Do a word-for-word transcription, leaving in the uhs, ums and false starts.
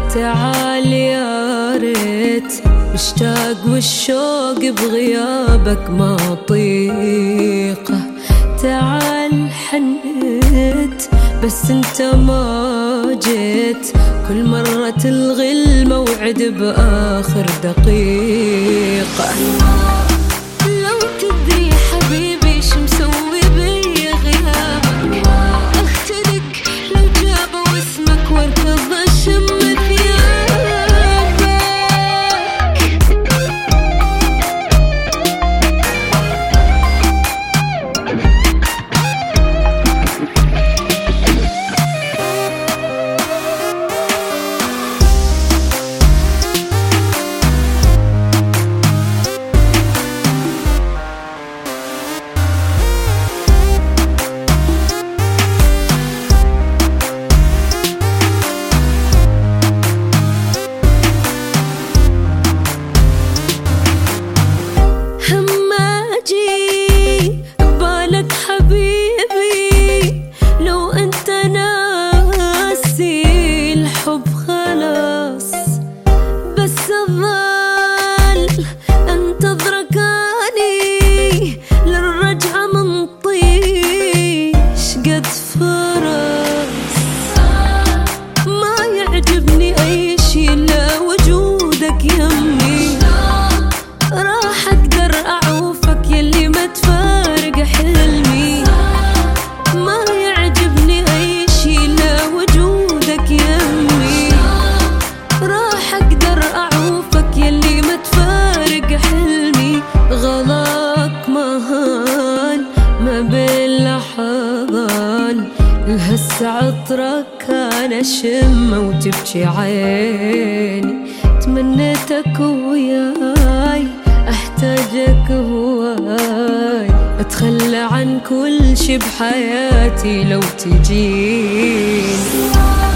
تعال يا ريت، مشتاق والشوق بغيابك ما طيقه. تعال حنيت بس انت ما جيت، كل مرة تلغي الموعد بآخر دقيقة. لو تدري حبيبي شو مسوي بي غيابك، اختلق لو جابوا اسمك واركض اشم هسه عطرك انا اشمه وتبكي عيني. تمنيتك وياي، احتاجك هواي، اتخلى عن كل شي بحياتي لو تجيني.